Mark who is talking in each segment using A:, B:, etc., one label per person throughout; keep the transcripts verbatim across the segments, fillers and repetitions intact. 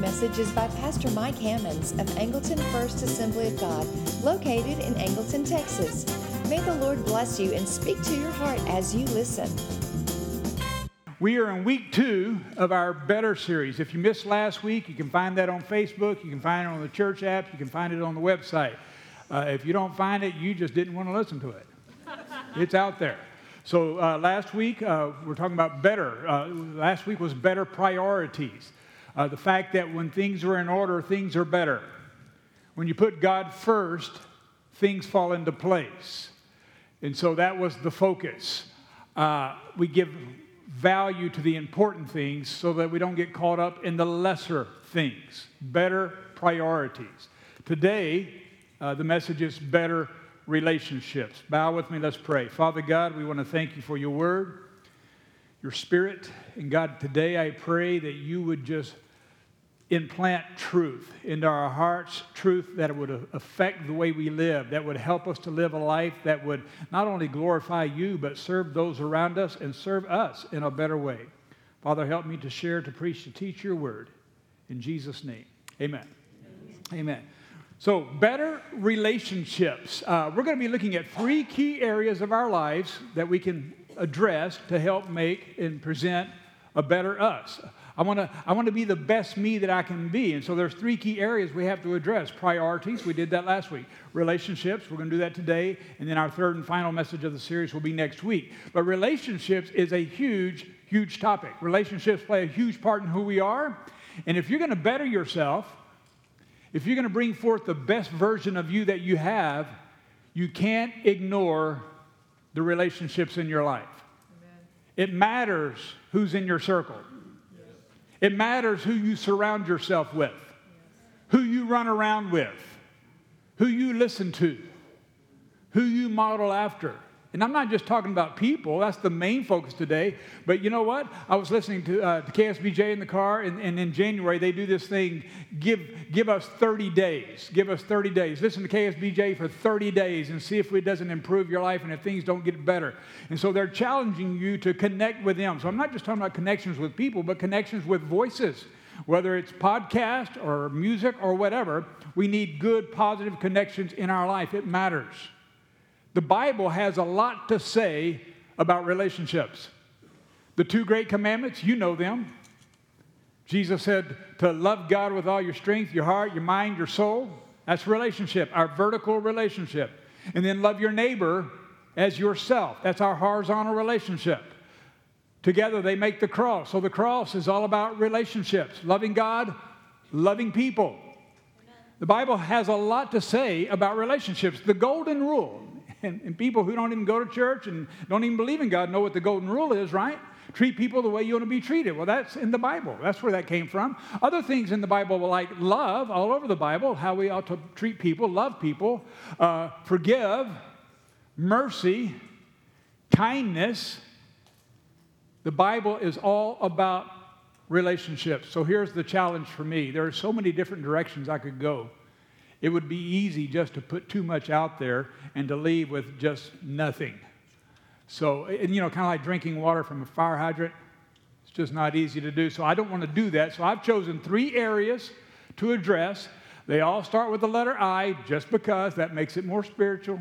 A: message is by Pastor Mike Hammonds of Angleton First Assembly of God, located in Angleton, Texas. May the Lord bless you and speak to your heart as you listen.
B: We are in week two of our Better series. If you missed last week, you can find that on Facebook. You can find it on the church app. You can find it on the website. Uh, if you don't find it, you just didn't want to listen to it. It's out there. So uh, last week, uh, we're talking about better. Uh, last week was better priorities. Uh, the fact that when things are in order, things are better. When you put God first, things fall into place. And so that was the focus. Uh, we give value to the important things so that we don't get caught up in the lesser things. Better priorities. Today, uh, the message is better relationships. Bow with me, let's pray. Father God, we want to thank you for your word, your spirit. And God, today I pray that you would just implant truth into our hearts, truth that would affect the way we live, that would help us to live a life that would not only glorify you, but serve those around us and serve us in a better way. Father, help me to share, to preach, to teach your word. In Jesus' name, amen. Amen. Amen. So, better relationships. Uh, we're going to be looking at three key areas of our lives that we can address to help make and present a better us. I want to I want to be the best me that I can be. And so there's three key areas we have to address. Priorities, we did that last week. Relationships, we're going to do that today. And then our third and final message of the series will be next week. But relationships is a huge, huge topic. Relationships play a huge part in who we are. And if you're going to better yourself, if you're going to bring forth the best version of you that you have, you can't ignore the relationships in your life. Amen. It matters who's in your circle. It matters who you surround yourself with, who you run around with, who you listen to, who you model after. And I'm not just talking about people. That's the main focus today. But you know what? I was listening to, uh, to K S B J in the car, and, and in January they do this thing, give, give us thirty days. Give us thirty days. Listen to K S B J for thirty days and see if it doesn't improve your life and if things don't get better. And so they're challenging you to connect with them. So I'm not just talking about connections with people, but connections with voices. Whether it's podcast or music or whatever, we need good, positive connections in our life. It matters. The Bible has a lot to say about relationships. The two great commandments, you know them. Jesus said to love God with all your strength, your heart, your mind, your soul. That's relationship, our vertical relationship. And then love your neighbor as yourself. That's our horizontal relationship. Together they make the cross. So the cross is all about relationships. Loving God, loving people. The Bible has a lot to say about relationships. The golden rule. And, and people who don't even go to church and don't even believe in God know what the golden rule is, right? Treat people the way you want to be treated. Well, that's in the Bible. That's where that came from. Other things in the Bible, like love, all over the Bible, how we ought to treat people, love people, uh, forgive, mercy, kindness. The Bible is all about relationships. So here's the challenge for me. There are so many different directions I could go. It would be easy just to put too much out there and to leave with just nothing. So, and, you know, kind of like drinking water from a fire hydrant. It's just not easy to do. So I don't want to do that. So I've chosen three areas to address. They all start with the letter I, just because that makes it more spiritual.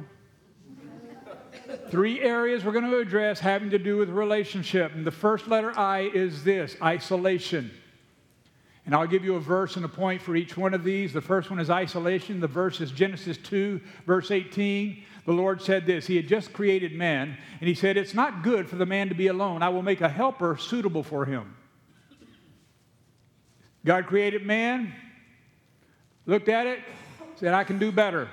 B: Three areas we're going to address having to do with relationship. And the first letter I is this, isolation. And I'll give you a verse and a point for each one of these. The first one is isolation. The verse is Genesis two, verse eighteen. The Lord said this. He had just created man, and he said, it's not good for the man to be alone. I will make a helper suitable for him. God created man, looked at it, said, I can do better.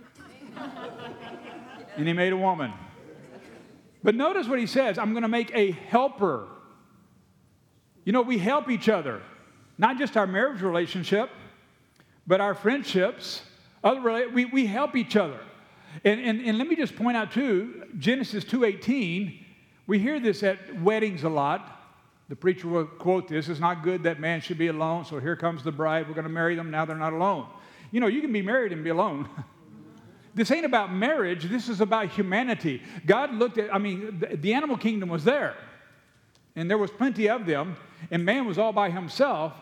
B: And he made a woman. But notice what he says, I'm going to make a helper. You know, we help each other. Not just our marriage relationship, but our friendships. Other, we, we help each other. And, and, and let me just point out, too, Genesis two eighteen, we hear this at weddings a lot. The preacher will quote this, it's not good that man should be alone, so here comes the bride, we're going to marry them, now they're not alone. You know, you can be married and be alone. This ain't about marriage, this is about humanity. God looked at, I mean, the, the animal kingdom was there. And there was plenty of them, and man was all by himself.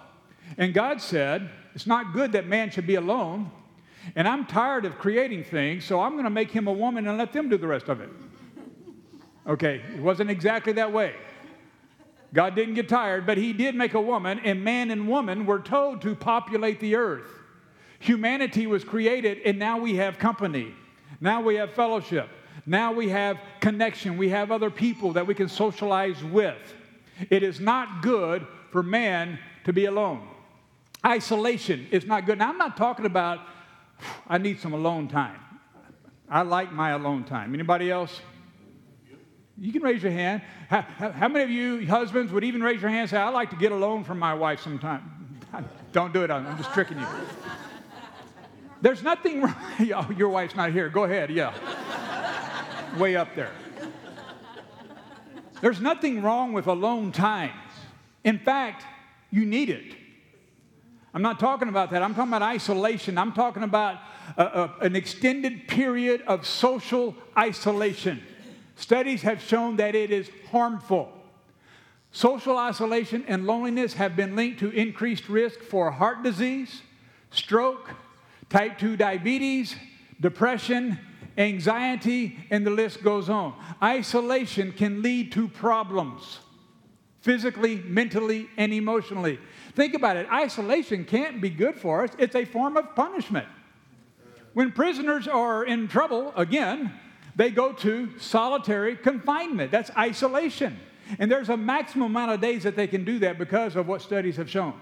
B: And God said, it's not good that man should be alone, and I'm tired of creating things, so I'm going to make him a woman and let them do the rest of it. Okay, it wasn't exactly that way. God didn't get tired, but he did make a woman, and man and woman were told to populate the earth. Humanity was created, and now we have company. Now we have fellowship. Now we have connection. We have other people that we can socialize with. It is not good for man to be alone. Isolation is not good. Now, I'm not talking about, I need some alone time. I like my alone time. Anybody else? You can raise your hand. How, how, how many of you husbands would even raise your hand and say, I like to get alone from my wife sometime? Don't do it. I'm just tricking you. There's nothing wrong. Oh, your wife's not here. Go ahead. Yeah. Way up there. There's nothing wrong with alone time. In fact, you need it. I'm not talking about that. I'm talking about isolation. I'm talking about a, a, an extended period of social isolation. Studies have shown that it is harmful. Social isolation and loneliness have been linked to increased risk for heart disease, stroke, type two diabetes, depression, anxiety, and the list goes on. Isolation can lead to problems, physically, mentally, and emotionally. Think about it. Isolation can't be good for us. It's a form of punishment. When prisoners are in trouble, again, they go to solitary confinement. That's isolation. And there's a maximum amount of days that they can do that because of what studies have shown.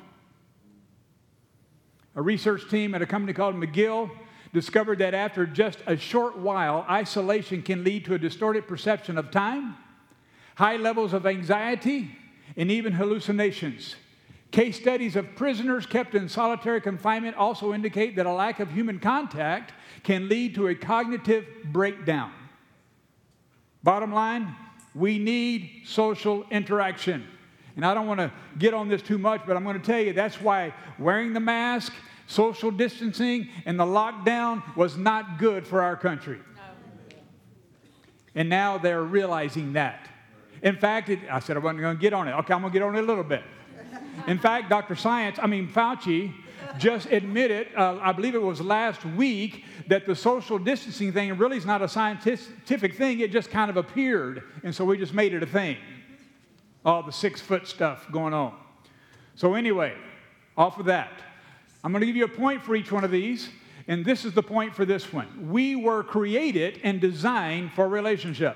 B: A research team at a company called McGill discovered that after just a short while, isolation can lead to a distorted perception of time, high levels of anxiety, and even hallucinations. Case studies of prisoners kept in solitary confinement also indicate that a lack of human contact can lead to a cognitive breakdown. Bottom line, we need social interaction. And I don't want to get on this too much, but I'm going to tell you that's why wearing the mask, social distancing, and the lockdown was not good for our country. No. And now they're realizing that. In fact, it, I said I wasn't going to get on it. Okay, I'm going to get on it a little bit. In fact, Doctor Science, I mean Fauci, just admitted, uh, I believe it was last week, that the social distancing thing really is not a scientific thing. It just kind of appeared, and so we just made it a thing. All the six-foot stuff going on. So anyway, off of that, I'm going to give you a point for each one of these, and this is the point for this one. We were created and designed for relationship.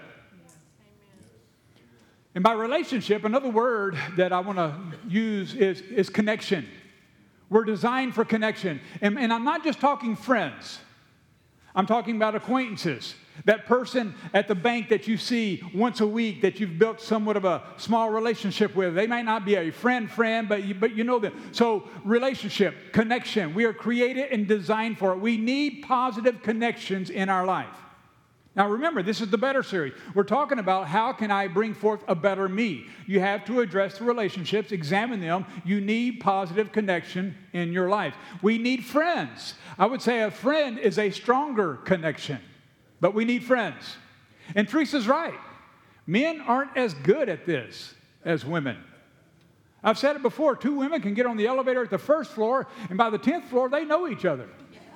B: And by relationship, another word that I want to use is, is connection. We're designed for connection. And, and I'm not just talking friends. I'm talking about acquaintances. That person at the bank that you see once a week that you've built somewhat of a small relationship with. They might not be a friend friend, but you, but you know them. So relationship, connection. We are created and designed for it. We need positive connections in our life. Now remember, this is the Better series. We're talking about how can I bring forth a better me. You have to address the relationships, examine them. You need positive connection in your life. We need friends. I would say a friend is a stronger connection, but we need friends. And Teresa's right. Men aren't as good at this as women. I've said it before. Two women can get on the elevator at the first floor, and by the tenth floor, they know each other.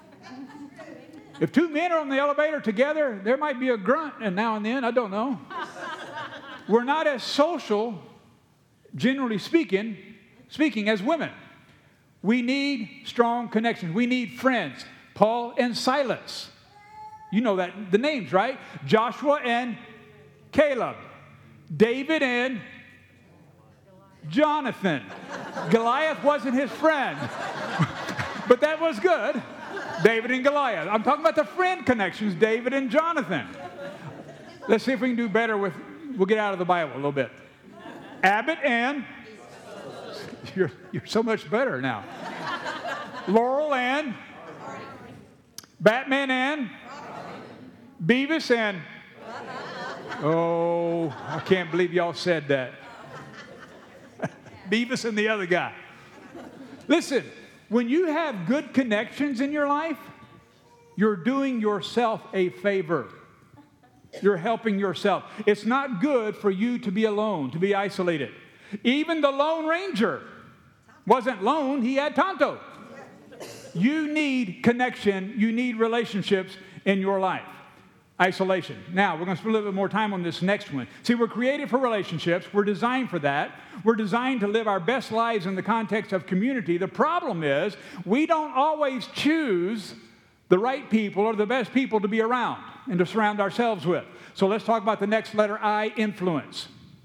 B: If two men are on the elevator together, there might be a grunt and now and then, I don't know. We're not as social, generally speaking, speaking as women. We need strong connections. We need friends. Paul and Silas. You know that the names, right? Joshua and Caleb. David and Jonathan. Goliath wasn't his friend, but that was good. David and Goliath. I'm talking about the friend connections, David and Jonathan. Let's see if we can do better with, we'll get out of the Bible a little bit. Abbott and, you're, you're so much better now. Laurel and, Batman and, Beavis and, oh, I can't believe y'all said that. Beavis and the other guy. Listen. When you have good connections in your life, you're doing yourself a favor. You're helping yourself. It's not good for you to be alone, to be isolated. Even the Lone Ranger Wasn't lone, he had Tonto. You need connection. You need relationships in your life. Isolation. Now, we're going to spend a little bit more time on this next one. See, we're created for relationships. We're designed for that. We're designed to live our best lives in the context of community. The problem is we don't always choose the right people or the best people to be around and to surround ourselves with. So let's talk about the next letter I, influence.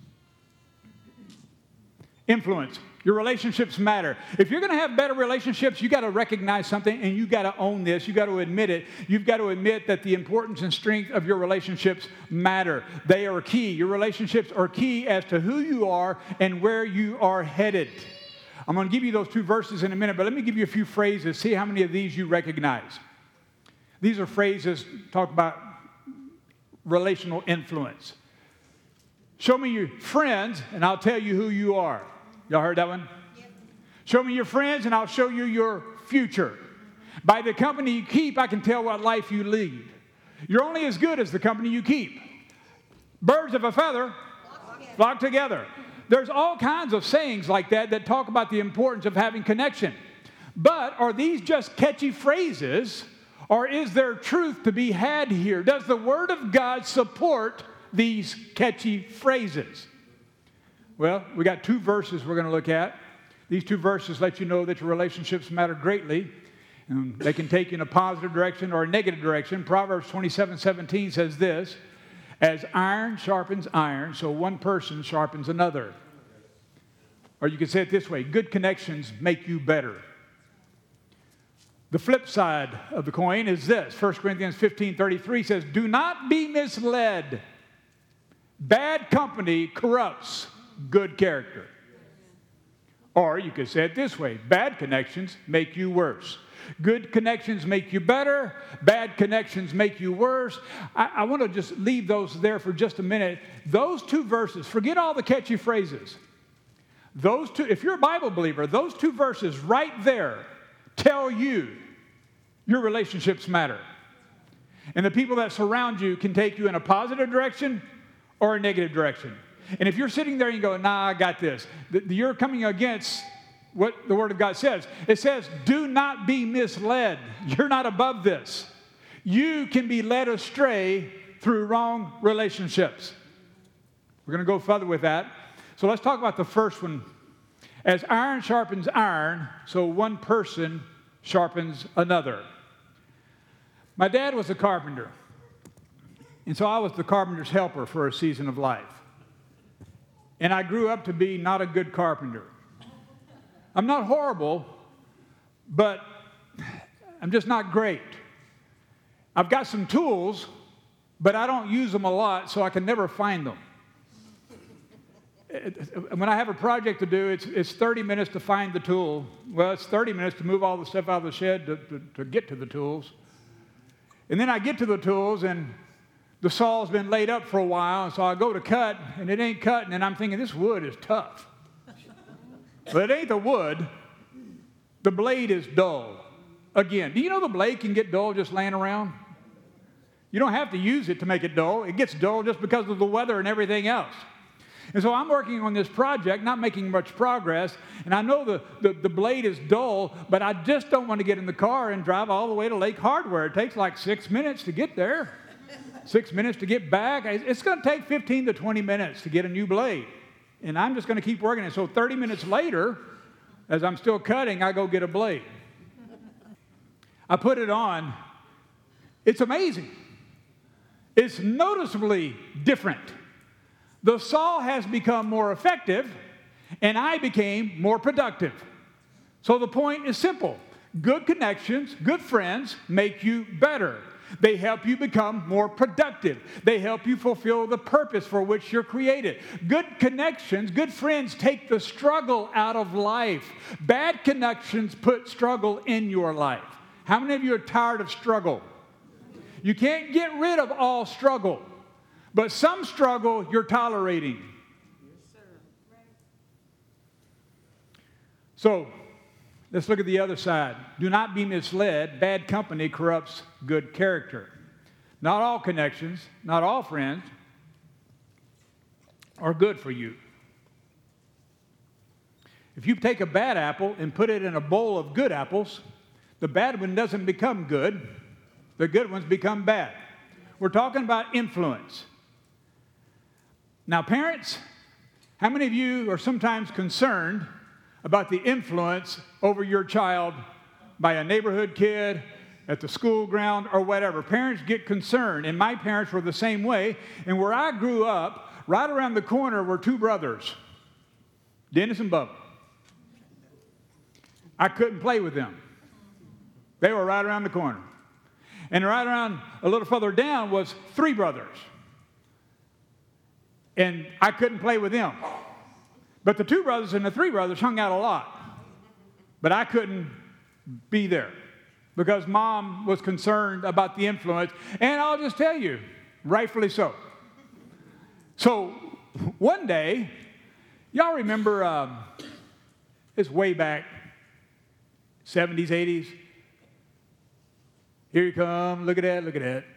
B: Influence. Your relationships matter. If you're going to have better relationships, you got to recognize something and you got to own this. You got to admit it. You've got to admit that the importance and strength of your relationships matter. They are key. Your relationships are key as to who you are and where you are headed. I'm going to give you those two verses in a minute, but let me give you a few phrases. See how many of these you recognize. These are phrases talk about relational influence. Show me your friends and I'll tell you who you are. Y'all heard that one? Yep. Show me your friends and I'll show you your future. By the company you keep, I can tell what life you lead. You're only as good as the company you keep. Birds of a feather flock together. flock together. There's all kinds of sayings like that that talk about the importance of having connection. But are these just catchy phrases, or is there truth to be had here? Does the Word of God support these catchy phrases? Well, we got two verses we're going to look at. These two verses let you know that your relationships matter greatly. And they can take you in a positive direction or a negative direction. Proverbs twenty-seven seventeen says this, as iron sharpens iron, so one person sharpens another. Or you can say it this way, good connections make you better. The flip side of the coin is this. First Corinthians fifteen thirty-three says, do not be misled. Bad company corrupts good character. Or you could say it this way, bad connections make you worse. Good connections make you better. Bad connections make you worse. I, I want to just leave those there for just a minute. Those two verses, forget all the catchy phrases. Those two, if you're a Bible believer, those two verses right there tell you your relationships matter. And the people that surround you can take you in a positive direction or a negative direction. And if you're sitting there and you go, nah, I got this, you're coming against what the Word of God says. It says, do not be misled. You're not above this. You can be led astray through wrong relationships. We're going to go further with that. So let's talk about the first one. As iron sharpens iron, so one person sharpens another. My dad was a carpenter. And so I was the carpenter's helper for a season of life. And I grew up to be not a good carpenter. I'm not horrible, but I'm just not great. I've got some tools, but I don't use them a lot, so I can never find them. When I have a project to do, it's, it's thirty minutes to find the tool. Well, it's thirty minutes to move all the stuff out of the shed to, to, to get to the tools. And then I get to the tools, and the saw's been laid up for a while, and so I go to cut, and it ain't cutting, and I'm thinking, this wood is tough. But it ain't the wood. The blade is dull. Again, do you know the blade can get dull just laying around? You don't have to use it to make it dull. It gets dull just because of the weather and everything else. And so I'm working on this project, not making much progress, and I know the, the, the blade is dull, but I just don't want to get in the car and drive all the way to Lake Hardware. It takes like six minutes to get there. Six minutes to get back. It's going to take fifteen to twenty minutes to get a new blade. And I'm just going to keep working it. So thirty minutes later, as I'm still cutting, I go get a blade. I put it on. It's amazing. It's noticeably different. The saw has become more effective, and I became more productive. So the point is simple. Good connections, good friends make you better. They help you become more productive. They help you fulfill the purpose for which you're created. Good connections, good friends take the struggle out of life. Bad connections put struggle in your life. How many of you are tired of struggle? You can't get rid of all struggle, but some struggle you're tolerating.
C: Yes, sir.
B: So, let's look at the other side. Do not be misled. Bad company corrupts good character. Not all connections, not all friends are good for you. If you take a bad apple and put it in a bowl of good apples, the bad one doesn't become good. The good ones become bad. We're talking about influence. Now, parents, how many of you are sometimes concerned about the influence over your child by a neighborhood kid, at the school ground, or whatever? Parents get concerned, and my parents were the same way. And where I grew up, right around the corner were two brothers, Dennis and Bubba. I couldn't play with them. They were right around the corner. And right around a little further down was three brothers. And I couldn't play with them. But the two brothers and the three brothers hung out a lot. But I couldn't be there because Mom was concerned about the influence. And I'll just tell you, rightfully so. So one day, y'all remember, um, it's way back, seventies, eighties. Here you come, look at that, look at that.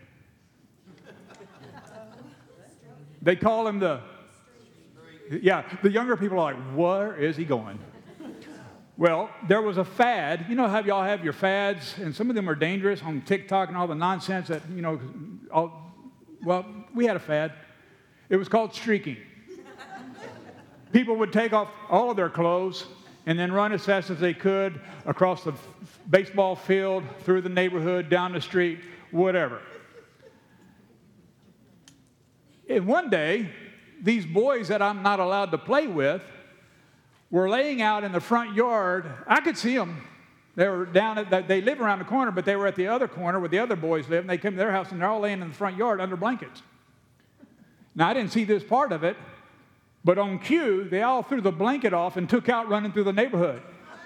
B: They call him the, yeah, the younger people are like, where is he going? Well, there was a fad. You know how y'all have your fads, and some of them are dangerous on TikTok and all the nonsense that, you know, all, well, we had a fad. It was called streaking. People would take off all of their clothes and then run as fast as they could across the baseball field, through the neighborhood, down the street, whatever. And one day, these boys that I'm not allowed to play with were laying out in the front yard. I could see them. They were down at, they live around the corner, but they were at the other corner where the other boys live, and they come to their house, and they're all laying in the front yard under blankets. Now, I didn't see this part of it, but on cue, they all threw the blanket off and took out running through the neighborhood.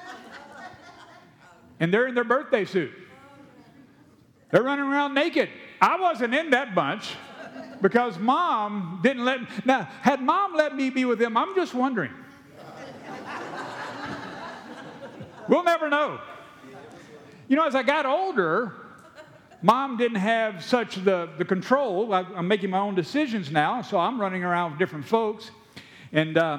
B: And they're in their birthday suit. They're running around naked. I wasn't in that bunch because Mom didn't let me. Now, had Mom let me be with them, I'm just wondering. We'll never know. You know, as I got older, Mom didn't have such the, the control. I, I'm making my own decisions now, so I'm running around with different folks. And uh,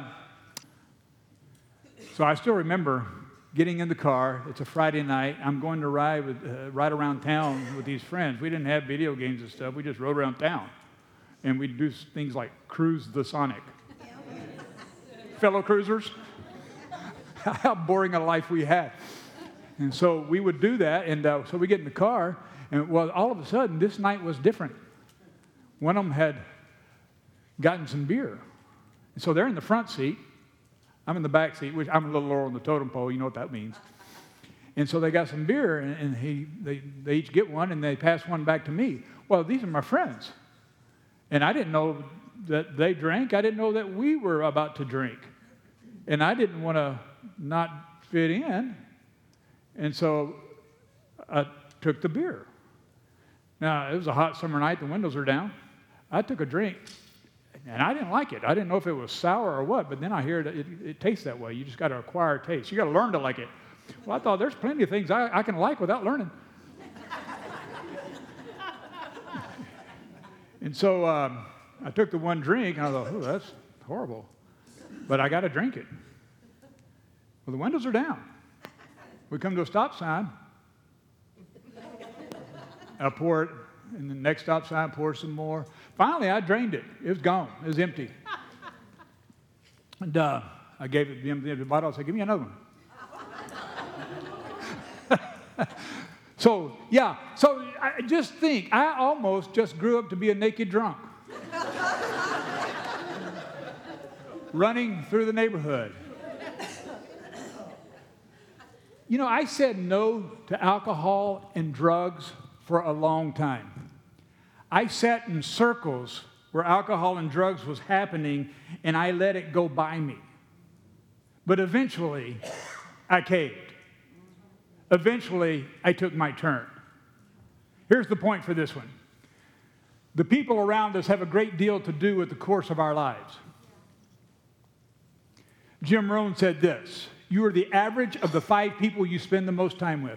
B: so I still remember getting in the car. It's a Friday night. I'm going to ride, with, uh, ride around town with these friends. We didn't have video games and stuff. We just rode around town. And we'd do things like cruise the Sonic. Fellow cruisers, how boring a life we had. And so we would do that. And uh, so we get in the car. And well, all of a sudden, this night was different. One of them had gotten some beer. And so they're in the front seat. I'm in the back seat, which I'm a little lower on the totem pole. You know what that means. And so they got some beer, and, and he, they, they each get one, and they pass one back to me. Well, these are my friends. And I didn't know that they drank. I didn't know that we were about to drink. And I didn't want to not fit in. And so I took the beer. Now, it was a hot summer night. The windows are down. I took a drink. And I didn't like it. I didn't know if it was sour or what, but then I hear that it, it tastes that way. You just got to acquire taste. You got to learn to like it. Well, I thought there's plenty of things I, I can like without learning. And so um, I took the one drink, and I thought, oh, that's horrible. But I got to drink it. Well, the windows are down. We come to a stop sign. I pour it. And the next stop sign, pour some more. Finally, I drained it. It was gone. It was empty. And uh, I gave it the empty bottle. I said, give me another one. So, yeah. So I just think, I almost just grew up to be a naked drunk. Running through the neighborhood. You know, I said no to alcohol and drugs for a long time. I sat in circles where alcohol and drugs was happening, and I let it go by me. But eventually, I caved. Eventually, I took my turn. Here's the point for this one. The people around us have a great deal to do with the course of our lives. Jim Rohn said this: you are the average of the five people you spend the most time with.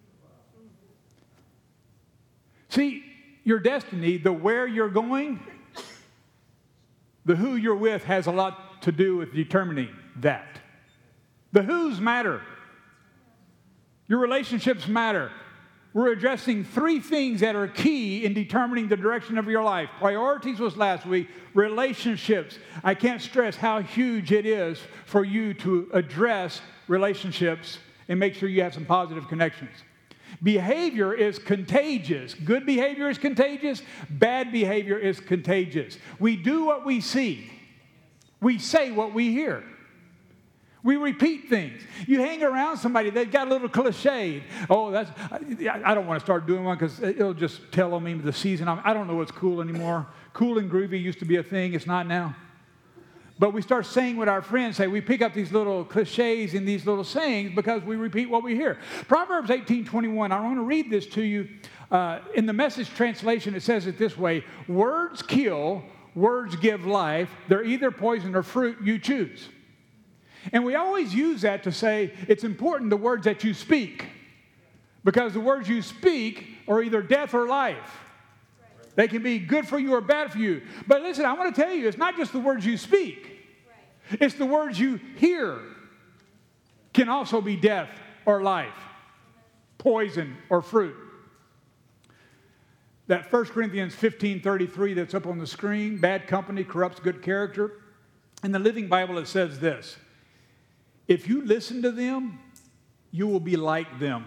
B: See, your destiny, the where you're going, the who you're with has a lot to do with determining that. The who's matter. Your relationships matter. We're addressing three things that are key in determining the direction of your life. Priorities was last week. Relationships. I can't stress how huge it is for you to address relationships and make sure you have some positive connections. Behavior is contagious. Good behavior is contagious. Bad behavior is contagious. We do what we see. We say what we hear. We repeat things. You hang around somebody, they've got a little cliche. Oh, that's, I, I don't want to start doing one because it'll just tell on me the season. I'm, I don't know what's cool anymore. Cool and groovy used to be a thing. It's not now. But we start saying what our friends say. We pick up these little cliches and these little sayings because we repeat what we hear. Proverbs eighteen twenty-one, I want to read this to you. Uh, in the Message translation, it says it this way: words kill, words give life. They're either poison or fruit, you choose. And we always use that to say it's important the words that you speak, because the words you speak are either death or life. They can be good for you or bad for you. But listen, I want to tell you, it's not just the words you speak. It's the words you hear can also be death or life, poison or fruit. That First Corinthians fifteen thirty-three that's up on the screen, bad company corrupts good character. In the Living Bible, it says this: if you listen to them, you will be like them.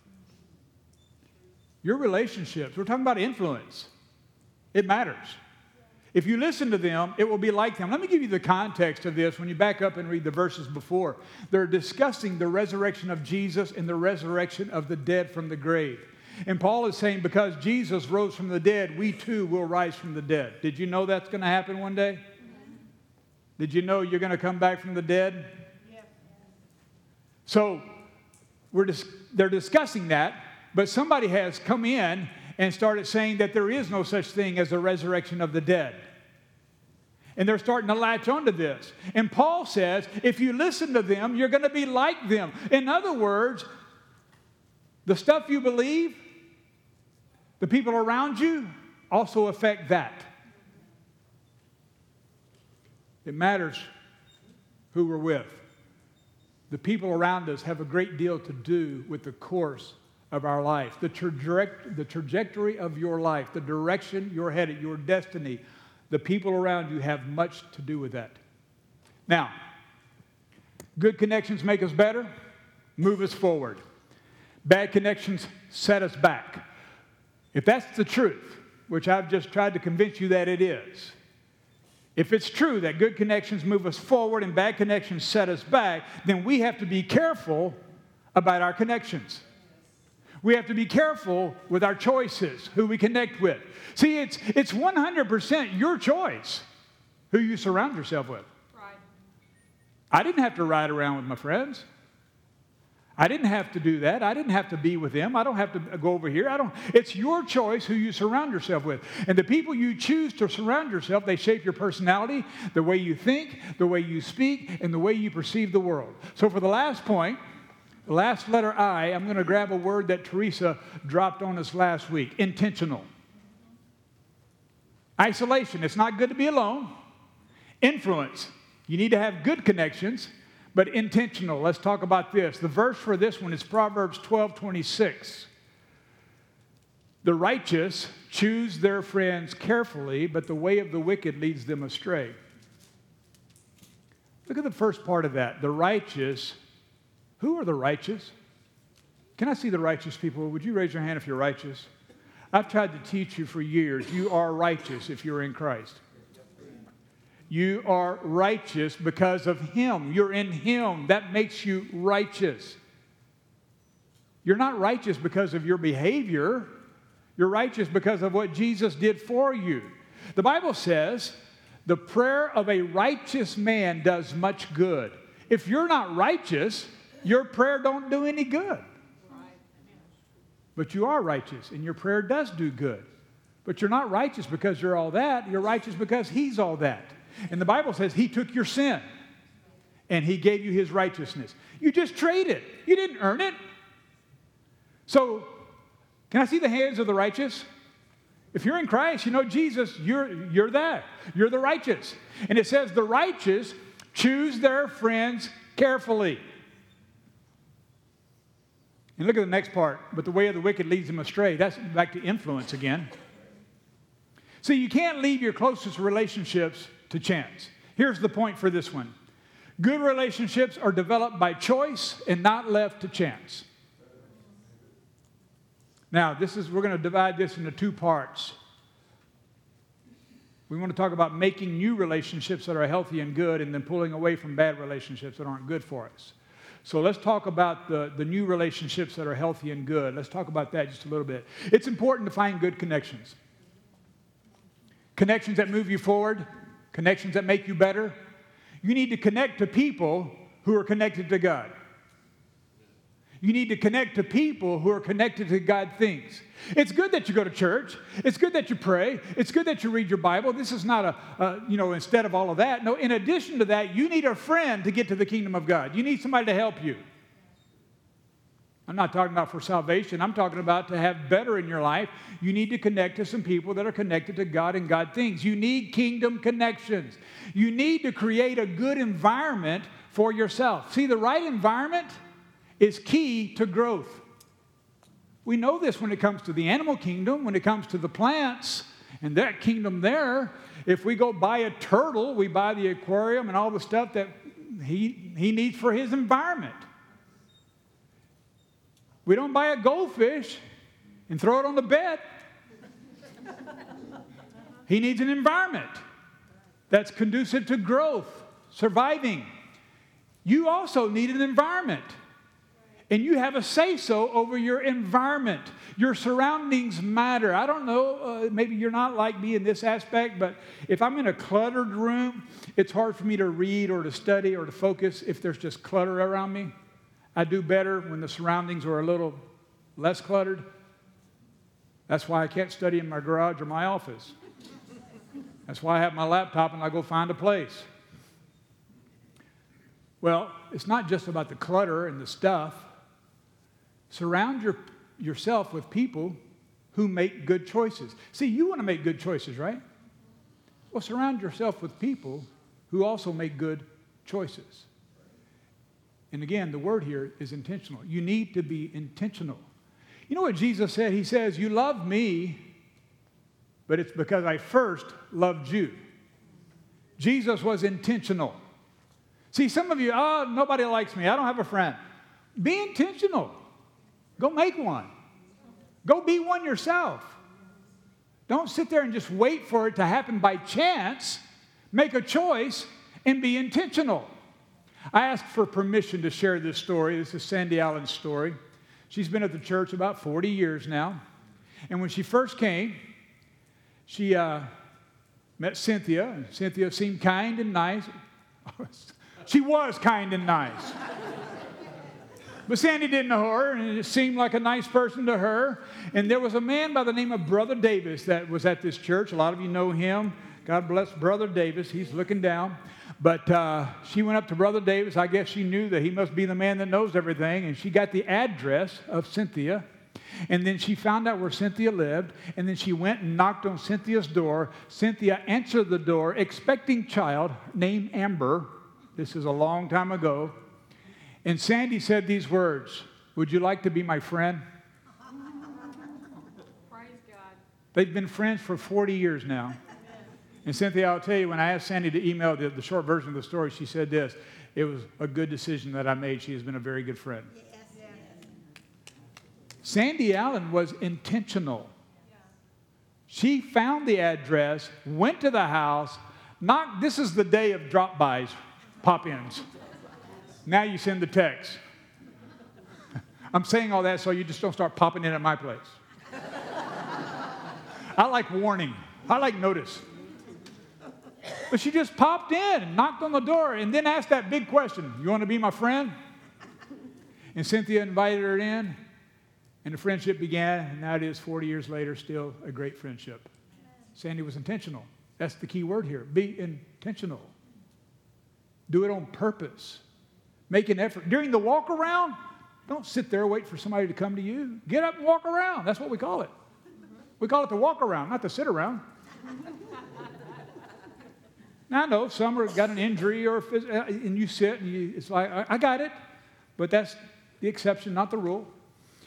B: Your relationships, we're talking about influence. It matters. If you listen to them, it will be like them. Let me give you the context of this when you back up and read the verses before. They're discussing the resurrection of Jesus and the resurrection of the dead from the grave. And Paul is saying, because Jesus rose from the dead, we too will rise from the dead. Did you know that's going to happen one day? Did you know you're going to come back from the dead? So we're dis- they're discussing that, but somebody has come in and started saying that there is no such thing as the resurrection of the dead. And they're starting to latch onto this. And Paul says, if you listen to them, you're going to be like them. In other words, the stuff you believe, the people around you also affect that. It matters who we're with. The people around us have a great deal to do with the course of our life, the, traje- the trajectory of your life, the direction you're headed, your destiny. The people around you have much to do with that. Now, good connections make us better, move us forward. Bad connections set us back. If that's the truth, which I've just tried to convince you that it is, if it's true that good connections move us forward and bad connections set us back, then we have to be careful about our connections. We have to be careful with our choices, who we connect with. See, it's it's one hundred percent your choice who you surround yourself with. Right. I didn't have to ride around with my friends. I didn't have to do that. I didn't have to be with them. I don't have to go over here. I don't. It's your choice who you surround yourself with. And the people you choose to surround yourself, they shape your personality, the way you think, the way you speak, and the way you perceive the world. So for the last point, the last letter I, I'm going to grab a word that Teresa dropped on us last week: intentional. Isolation. It's not good to be alone. Influence. You need to have good connections, but intentional. Let's talk about this. The verse for this one is Proverbs twelve twenty-six. The righteous choose their friends carefully, but the way of the wicked leads them astray. Look at the first part of that. The righteous. Who are the righteous? Can I see the righteous people? Would you raise your hand if you're righteous? I've tried to teach you for years. You are righteous if you're in Christ. You are righteous because of Him. You're in Him. That makes you righteous. You're not righteous because of your behavior. You're righteous because of what Jesus did for you. The Bible says the prayer of a righteous man does much good. If you're not righteous, your prayer don't do any good. But you are righteous, and your prayer does do good. But you're not righteous because you're all that. You're righteous because He's all that. And the Bible says He took your sin, and He gave you His righteousness. You just traded. You didn't earn it. So, can I see the hands of the righteous? If you're in Christ, you know Jesus, you're, you're that. You're the righteous. And it says the righteous choose their friends carefully. And look at the next part. But the way of the wicked leads them astray. That's back to influence again. See, you can't leave your closest relationships to chance. Here's the point for this one. Good relationships are developed by choice and not left to chance. Now, this is we're going to divide this into two parts. We want to talk about making new relationships that are healthy and good and then pulling away from bad relationships that aren't good for us. So let's talk about the, the new relationships that are healthy and good. Let's talk about that just a little bit. It's important to find good connections. Connections that move you forward, connections that make you better. You need to connect to people who are connected to God. You need to connect to people who are connected to God things. It's good that you go to church. It's good that you pray. It's good that you read your Bible. This is not a, a, you know, instead of all of that. No, in addition to that, you need a friend to get to the kingdom of God. You need somebody to help you. I'm not talking about for salvation. I'm talking about to have better in your life. You need to connect to some people that are connected to God and God things. You need kingdom connections. You need to create a good environment for yourself. See, the right environment is key to growth. We know this when it comes to the animal kingdom, when it comes to the plants and that kingdom there. If we go buy a turtle, we buy the aquarium and all the stuff that he, he needs for his environment. We don't buy a goldfish and throw it on the bed. He needs an environment that's conducive to growth, surviving. You also need an environment. And you have a say-so over your environment. Your surroundings matter. I don't know, uh, maybe you're not like me in this aspect, but if I'm in a cluttered room, it's hard for me to read or to study or to focus if there's just clutter around me. I do better when the surroundings are a little less cluttered. That's why I can't study in my garage or my office. That's why I have my laptop and I go find a place. Well, it's not just about the clutter and the stuff. Surround your, yourself with people who make good choices. See, you want to make good choices, right? Well, surround yourself with people who also make good choices. And again, the word here is intentional. You need to be intentional. You know what Jesus said? He says, you love me, but it's because I first loved you. Jesus was intentional. See, some of you, oh, nobody likes me. I don't have a friend. Be intentional. Go make one. Go be one yourself. Don't sit there and just wait for it to happen by chance. Make a choice and be intentional. I asked for permission to share this story. This is Sandy Allen's story. She's been at the church about forty years now. And when she first came, she uh, met Cynthia. And Cynthia seemed kind and nice. She was kind and nice. But Sandy didn't know her, and it seemed like a nice person to her. And there was a man by the name of Brother Davis that was at this church. A lot of you know him. God bless Brother Davis. He's looking down. But uh, she went up to Brother Davis. I guess she knew that he must be the man that knows everything. And she got the address of Cynthia. And then she found out where Cynthia lived. And then she went and knocked on Cynthia's door. Cynthia answered the door, expecting child named Amber. This is a long time ago. And Sandy said these words, would you like to be my friend?
C: Praise God.
B: They've been friends for forty years now. And Cynthia, I'll tell you, when I asked Sandy to email the, the short version of the story, she said this, it was a good decision that I made. She has been a very good friend. Yes. Yes. Sandy Allen was intentional. Yeah. She found the address, went to the house, knocked, this is the day of drop-bys, pop-ins. Now you send the text. I'm saying all that so you just don't start popping in at my place. I like warning. I like notice. But she just popped in and knocked on the door and then asked that big question, you want to be my friend? And Cynthia invited her in, and the friendship began, and now it is forty years later, still a great friendship. Sandy was intentional. That's the key word here. Be intentional. Do it on purpose. Make an effort. During the walk around, don't sit there wait for somebody to come to you. Get up and walk around. That's what we call it. We call it the walk around, not the sit around. Now, I know some are got an injury or and you sit and you, it's like, I, I got it, but that's the exception, not the rule.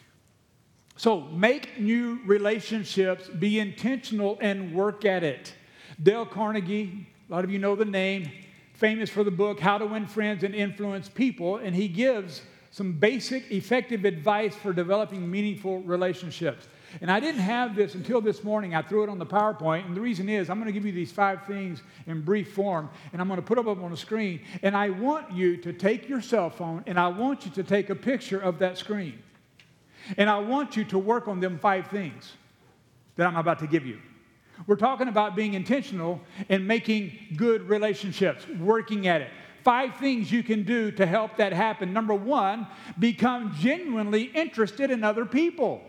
B: So make new relationships, be intentional, and work at it. Dale Carnegie, a lot of you know the name, famous for the book, How to Win Friends and Influence People, and he gives some basic, effective advice for developing meaningful relationships. And I didn't have this until this morning. I threw it on the PowerPoint, and the reason is I'm going to give you these five things in brief form, and I'm going to put them up on the screen, and I want you to take your cell phone, and I want you to take a picture of that screen. And I want you to work on them five things that I'm about to give you. We're talking about being intentional and making good relationships, working at it. Five things you can do to help that happen. Number one, become genuinely interested in other people.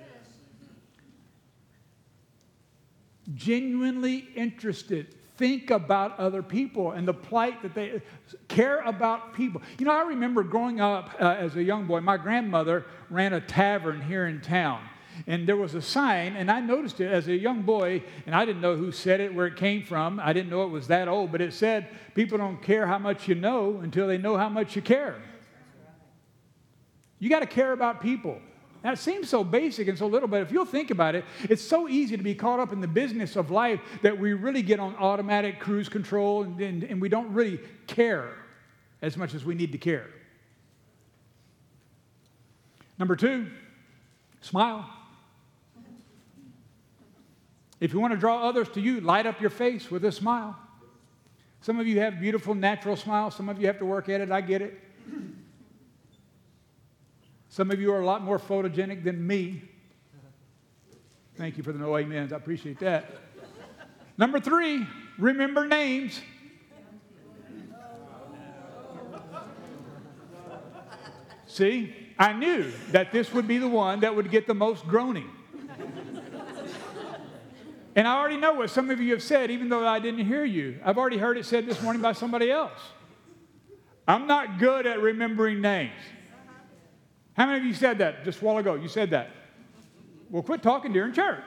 B: Genuinely interested. Think about other people and the plight that they care about people. You know, I remember growing up uh, as a young boy, my grandmother ran a tavern here in town. And there was a sign, and I noticed it as a young boy, and I didn't know who said it, where it came from. I didn't know it was that old, but it said, people don't care how much you know until they know how much you care. You got to care about people. Now, it seems so basic and so little, but if you'll think about it, it's so easy to be caught up in the business of life that we really get on automatic cruise control, and, and, and we don't really care as much as we need to care. Number two, smile. If you want to draw others to you, light up your face with a smile. Some of you have beautiful natural smiles. Some of you have to work at it. I get it. Some of you are a lot more photogenic than me. Thank you for the no amens. I appreciate that. Number three, remember names. See, I knew that this would be the one that would get the most groaning. And I already know what some of you have said, even though I didn't hear you. I've already heard it said this morning by somebody else. I'm not good at remembering names. How many of you said that just a while ago? You said that. Well, quit talking during church.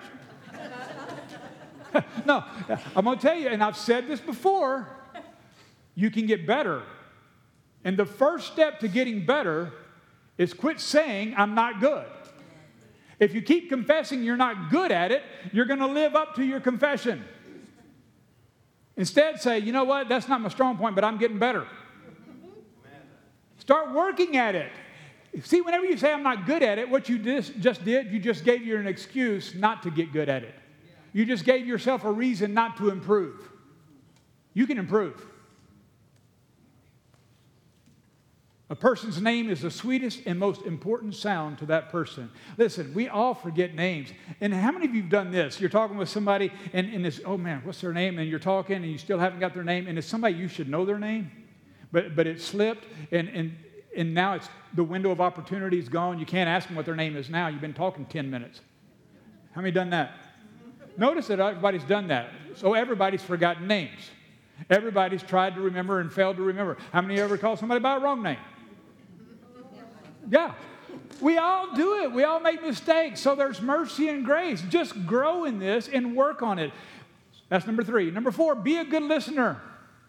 B: No, I'm going to tell you, and I've said this before, you can get better. And the first step to getting better is quit saying, I'm not good. If you keep confessing you're not good at it, you're going to live up to your confession. Instead, say, you know what, that's not my strong point, but I'm getting better. Start working at it. See, whenever you say I'm not good at it, what you just, just did, you just gave you an excuse not to get good at it. You just gave yourself a reason not to improve. You can improve. A person's name is the sweetest and most important sound to that person. Listen, we all forget names. And how many of you have done this? You're talking with somebody, and, and it's, oh man, what's their name? And you're talking, and you still haven't got their name, and it's somebody you should know their name, but, but it slipped, and, and, and now it's the window of opportunity is gone. You can't ask them what their name is now. You've been talking ten minutes. How many done that? Notice that everybody's done that. So everybody's forgotten names. Everybody's tried to remember and failed to remember. How many ever call somebody by a wrong name? Yeah, we all do it. We all make mistakes. So there's mercy and grace. Just grow in this and work on it. That's number three. Number four, be a good listener.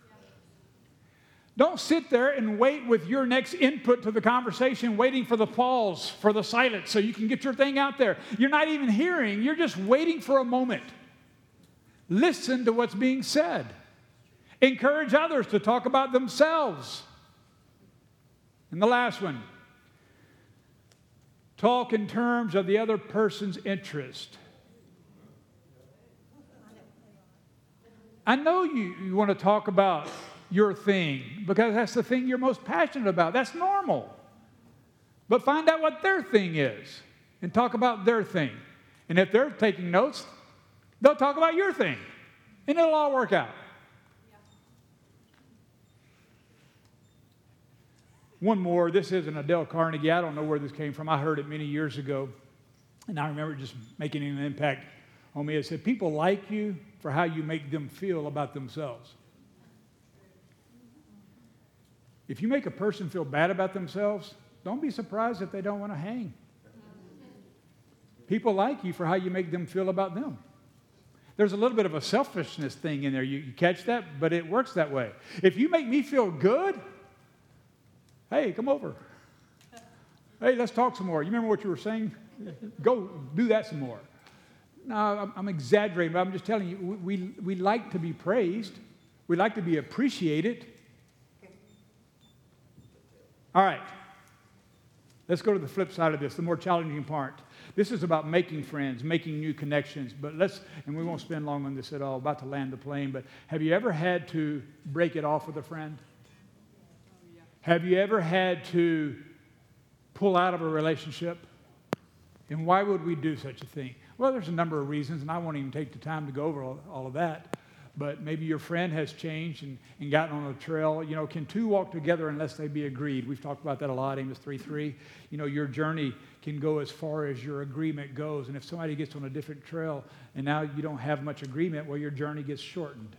B: Don't sit there and wait with your next input to the conversation, waiting for the pause, for the silence, so you can get your thing out there. You're not even hearing. You're just waiting for a moment. Listen to what's being said. Encourage others to talk about themselves. And the last one, talk in terms of the other person's interest. I know you, you want to talk about your thing because that's the thing you're most passionate about. That's normal. But find out what their thing is and talk about their thing. And if they're taking notes, they'll talk about your thing. And it'll all work out. One more. This isn't a Dale Carnegie. I don't know where this came from. I heard it many years ago. And I remember just making an impact on me. It said, people like you for how you make them feel about themselves. If you make a person feel bad about themselves, don't be surprised if they don't want to hang. People like you for how you make them feel about them. There's a little bit of a selfishness thing in there. You, you catch that? But it works that way. If you make me feel good, hey, come over. Hey, let's talk some more. You remember what you were saying? Go do that some more. No, I'm, I'm exaggerating, but I'm just telling you, we, we, we like to be praised. We like to be appreciated. All right. Let's go to the flip side of this, the more challenging part. This is about making friends, making new connections. But let's, and we won't spend long on this at all, about to land the plane, but have you ever had to break it off with a friend? Have you ever had to pull out of a relationship? And why would we do such a thing? Well, there's a number of reasons, and I won't even take the time to go over all, all of that. But maybe your friend has changed and, and gotten on a trail. You know, can two walk together unless they be agreed? We've talked about that a lot, Amos three three. You know, your journey can go as far as your agreement goes. And if somebody gets on a different trail and now you don't have much agreement, well, your journey gets shortened.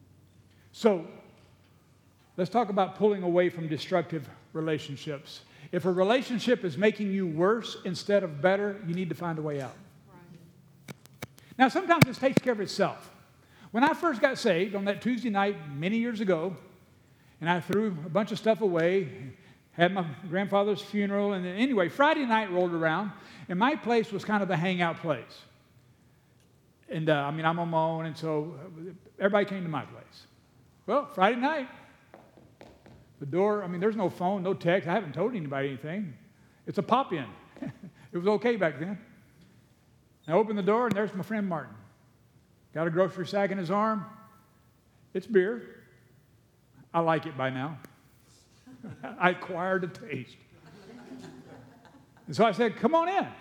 B: So let's talk about pulling away from destructive relationships. If a relationship is making you worse instead of better, you need to find a way out. Right. Now, sometimes this takes care of itself. When I first got saved on that Tuesday night many years ago, and I threw a bunch of stuff away, had my grandfather's funeral, and then anyway, Friday night rolled around, and my place was kind of the hangout place. And uh, I mean, I'm on my own, and so everybody came to my place. Well, Friday night, the door, I mean, there's no phone, no text. I haven't told anybody anything. It's a pop-in. It was okay back then. I opened the door, and there's my friend Martin. Got a grocery sack in his arm. It's beer. I like it by now. I acquired a taste. And so I said, come on in.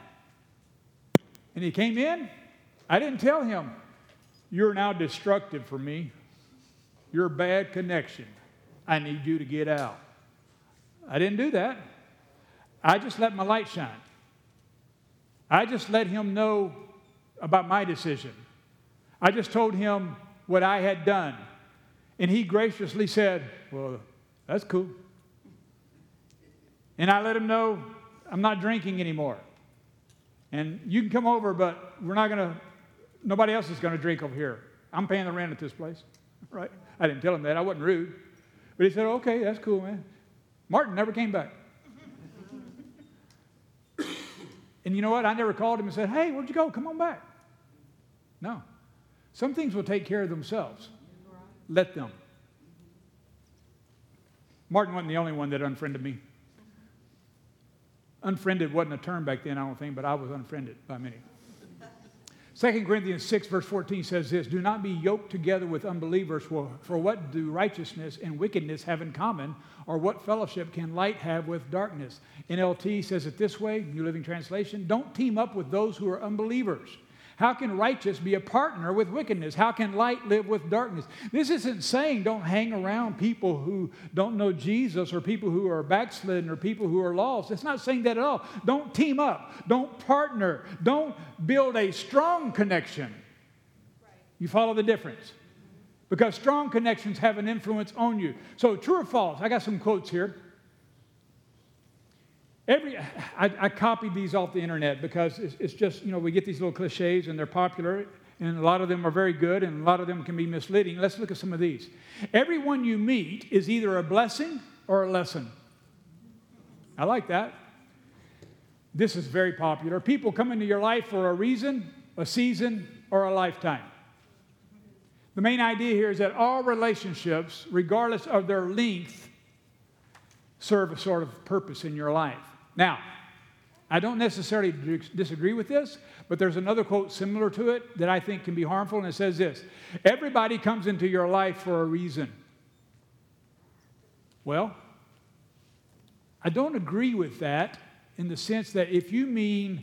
B: And he came in. I didn't tell him, you're now destructive for me. You're a bad connection. I need you to get out. I didn't do that. I just let my light shine. I just let him know about my decision. I just told him what I had done. And he graciously said, well, that's cool. And I let him know I'm not drinking anymore. And you can come over, but we're not going to, nobody else is going to drink over here. I'm paying the rent at this place. Right? I didn't tell him that. I wasn't rude. But he said, okay, that's cool, man. Martin never came back. And you know what? I never called him and said, hey, where'd you go? Come on back. No. Some things will take care of themselves. Let them. Martin wasn't the only one that unfriended me. Unfriended wasn't a term back then, I don't think, but I was unfriended by many. Second Corinthians six, verse fourteen says this, do not be yoked together with unbelievers, for, for what do righteousness and wickedness have in common, or what fellowship can light have with darkness? N L T says it this way, New Living Translation, don't team up with those who are unbelievers. How can righteous be a partner with wickedness? How can light live with darkness? This isn't saying don't hang around people who don't know Jesus or people who are backslidden or people who are lost. It's not saying that at all. Don't team up. Don't partner. Don't build a strong connection. Right. You follow the difference? Because strong connections have an influence on you. So true or false? I got some quotes here. Every, I, I copied these off the internet because it's, it's just, you know, we get these little cliches and they're popular and a lot of them are very good and a lot of them can be misleading. Let's look at some of these. Everyone you meet is either a blessing or a lesson. I like that. This is very popular. People come into your life for a reason, a season, or a lifetime. The main idea here is that all relationships, regardless of their length, serve a sort of purpose in your life. Now, I don't necessarily disagree with this, but there's another quote similar to it that I think can be harmful, and it says this, everybody comes into your life for a reason. Well, I don't agree with that in the sense that if you mean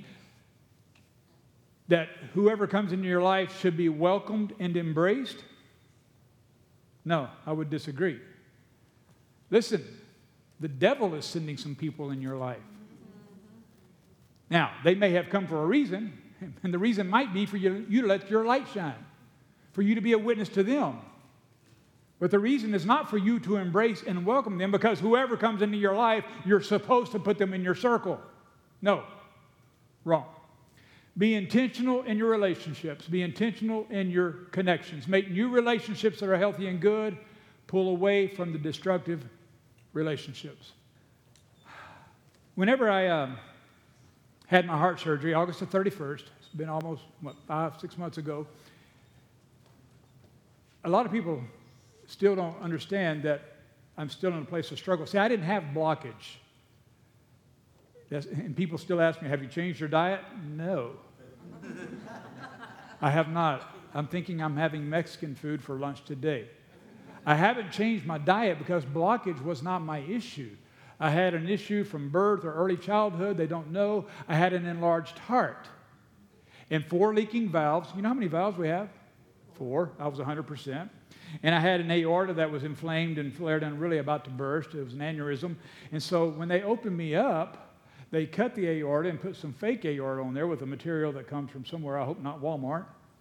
B: that whoever comes into your life should be welcomed and embraced, no, I would disagree. Listen, the devil is sending some people in your life. Now, they may have come for a reason, and the reason might be for you, you to let your light shine, for you to be a witness to them. But the reason is not for you to embrace and welcome them, because whoever comes into your life, you're supposed to put them in your circle. No, wrong. Be intentional in your relationships. Be intentional in your connections. Make new relationships that are healthy and good. Pull away from the destructive relationships. Whenever I, uh, had my heart surgery August the thirty-first. It's been almost, what, five, six months ago. A lot of people still don't understand that I'm still in a place of struggle. See, I didn't have blockage. That's, and people still ask me, have you changed your diet? No. I have not. I'm thinking I'm having Mexican food for lunch today. I haven't changed my diet because blockage was not my issue. I had an issue from birth or early childhood. They don't know. I had an enlarged heart and four leaking valves. You know how many valves we have? Four. I was one hundred percent. And I had an aorta that was inflamed and flared and really about to burst. It was an aneurysm. And so when they opened me up, they cut the aorta and put some fake aorta on there with a material that comes from somewhere, I hope not Walmart.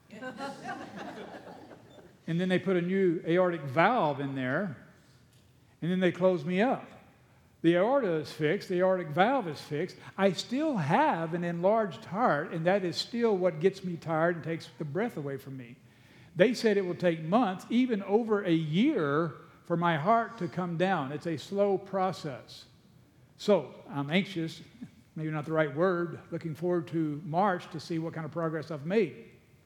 B: And then they put a new aortic valve in there, and then they closed me up. The aorta is fixed, the aortic valve is fixed. I still have an enlarged heart, and that is still what gets me tired and takes the breath away from me. They said it will take months, even over a year, for my heart to come down. It's a slow process. So I'm anxious, maybe not the right word, looking forward to March to see what kind of progress I've made.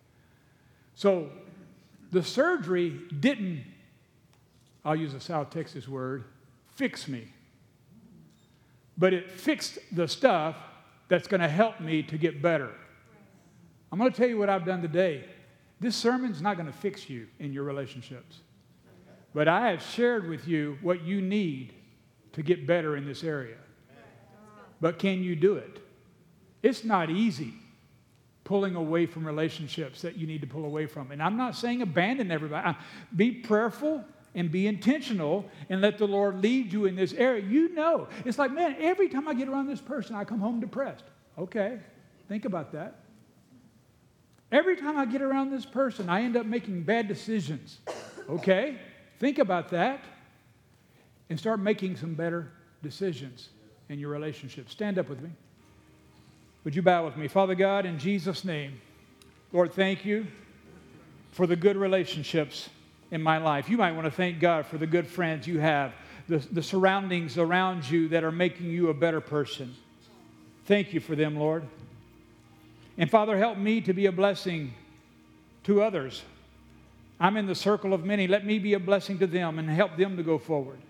B: So the surgery didn't, I'll use a South Texas word, fix me. But it fixed the stuff that's going to help me to get better. I'm going to tell you what I've done today. This sermon's not going to fix you in your relationships. But I have shared with you what you need to get better in this area. But can you do it? It's not easy pulling away from relationships that you need to pull away from. And I'm not saying abandon everybody. Be prayerful and be intentional and let the Lord lead you in this area. You know, it's like, man, every time I get around this person, I come home depressed. Okay, think about that. Every time I get around this person, I end up making bad decisions. Okay, think about that and start making some better decisions in your relationship. Stand up with me. Would you bow with me? Father God, in Jesus' name, Lord, thank you for the good relationships in my life. You might want to thank God for the good friends you have, the, the surroundings around you that are making you a better person. Thank you for them, Lord. And Father, help me to be a blessing to others. I'm in the circle of many. Let me be a blessing to them and help them to go forward.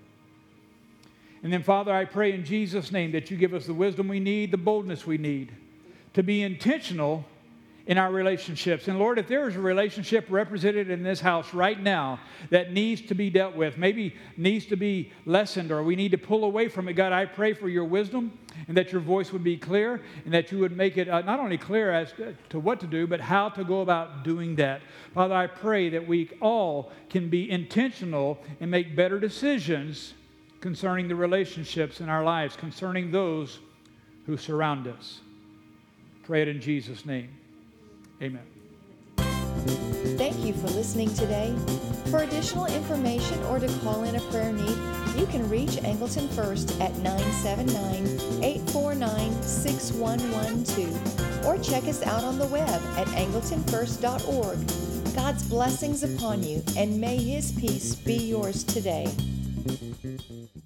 B: And then, Father, I pray in Jesus' name that you give us the wisdom we need, the boldness we need to be intentional in our relationships. And Lord, if there is a relationship represented in this house right now that needs to be dealt with, maybe needs to be lessened or we need to pull away from it, God, I pray for your wisdom and that your voice would be clear and that you would make it uh, not only clear as to what to do, but how to go about doing that. Father, I pray that we all can be intentional and make better decisions concerning the relationships in our lives, concerning those who surround us. Pray it in Jesus' name. Amen.
A: Thank you for listening today. For additional information or to call in a prayer need, you can reach Angleton First at nine seven nine, eight four nine, six one one two or check us out on the web at angleton first dot org. God's blessings upon you, and may His peace be yours today.